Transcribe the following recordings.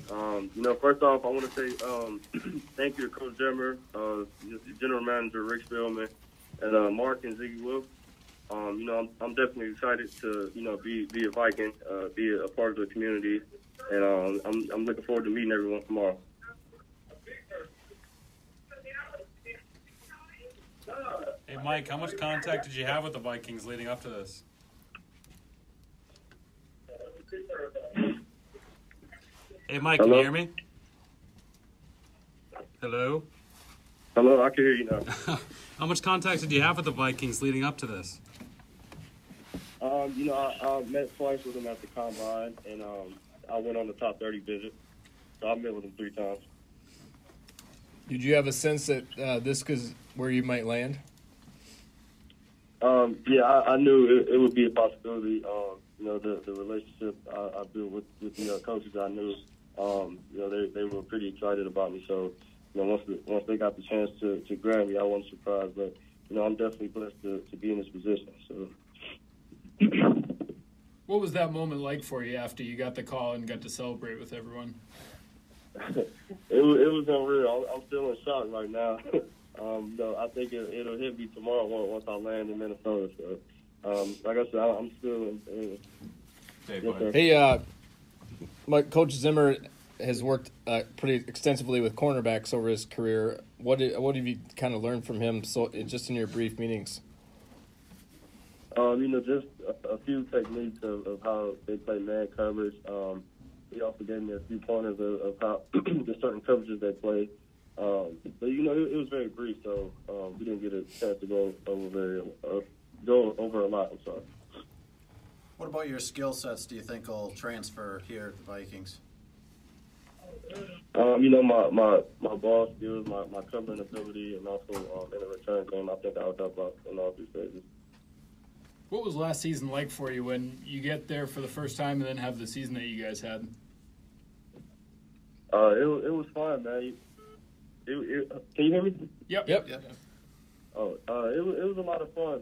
First off, I want to say thank you to Coach Demmer, General Manager Rick Spillman, and Mark and Ziggy Wolf. I'm definitely excited to, be a Viking, be a part of the community, and I'm looking forward to meeting everyone tomorrow. Hey, Mike, how much contact did you have with the Vikings leading up to this? Hey, Mike, Hello? Can you hear me? Hello? Hello, I can hear you now. How much contact did you have with the Vikings leading up to this? I met twice with them at the Combine, and I went on the top 30 visit. So I met with them 3 times. Did you have a sense that this is where you might land? I knew it would be a possibility. The relationship I built with the coaches, I knew, they were pretty excited about me. So, once they got the chance to grab me, I wasn't surprised. But, I'm definitely blessed to be in this position. So. What was that moment like for you after you got the call and got to celebrate with everyone? It was unreal. I'm still in shock right now. I think it'll hit me tomorrow once I land in Minnesota. So, like I said, I'm still in. Hey, Mike, Coach Zimmer has worked pretty extensively with cornerbacks over his career. What have you kind of learned from him? So, just in your brief meetings. Just a few techniques of how they play man coverage. He also gave me a few pointers of how the certain coverages they play. But it was very brief, so we didn't get a chance to go over a lot. I'm sorry. What about your skill sets do you think will transfer here at the Vikings? My ball skills, my covering ability, and also in the return game, I think I'll help out in all 3 stages. What was last season like for you when you get there for the first time and then have the season that you guys had? It was fun, man. Can you hear me? Yep. Oh, it was a lot of fun.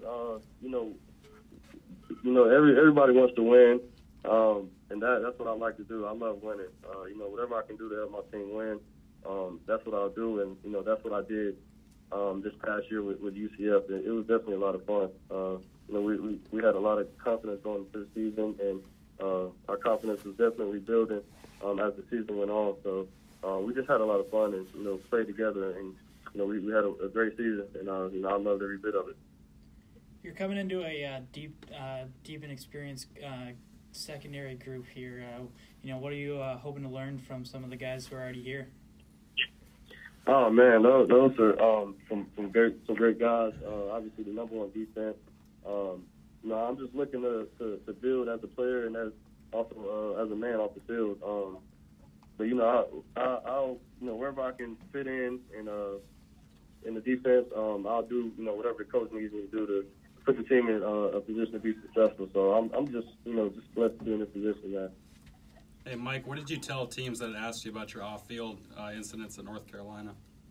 Everybody wants to win, and that's what I like to do. I love winning. Whatever I can do to help my team win, that's what I'll do, and that's what I did this past year with UCF. It was definitely a lot of fun. We had a lot of confidence going into the season, and our confidence was definitely building as the season went on. So we just had a lot of fun and played together, and we had a great season, and I loved every bit of it. You're coming into a deep and experienced secondary group here. What are you hoping to learn from some of the guys who are already here? Oh man, those are some great guys. Obviously, the number 1 defense. I'm just looking to build as a player and as also as a man off the field. But I'll wherever I can fit in the defense, I'll do whatever the coach needs me to do to put the team in a position to be successful. So I'm just blessed to be in this position, man. Hey, Mike, what did you tell teams that asked you about your off-field incidents in North Carolina?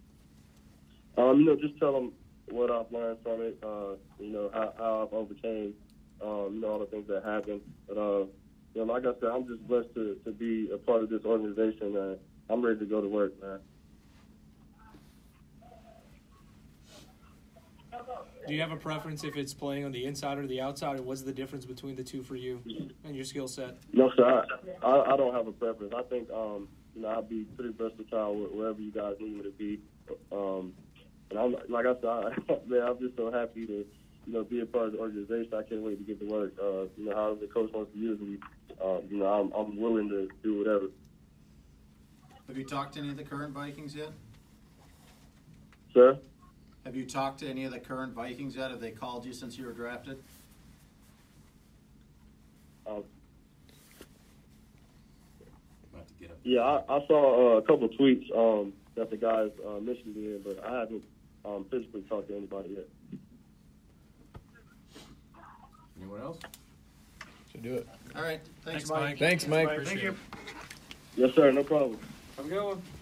Just tell them what I've learned from it, how I've overcame, all the things that happened. But, like I said, I'm just blessed to be a part of this organization, and I'm ready to go to work, man. Do you have a preference if it's playing on the inside or the outside, or what's the difference between the two for you and your skill set? No, sir. I don't have a preference. I think, I'll be pretty versatile wherever you guys need me to be. And I'm, like I said, man, I'm just so happy to, be a part of the organization. I can't wait to get to work. However the coach wants to use me, I'm willing to do whatever. Have you talked to any of the current Vikings yet? Sir? Have you talked to any of the current Vikings yet? Have they called you since you were drafted? Yeah, I saw a couple of tweets that the guys mentioned me in, but I haven't physically talked to anybody yet. Anyone else? Should do it. All right. Thanks, Mike. Thanks, Mike. Thank you. Yes, sir. No problem. Have a good one.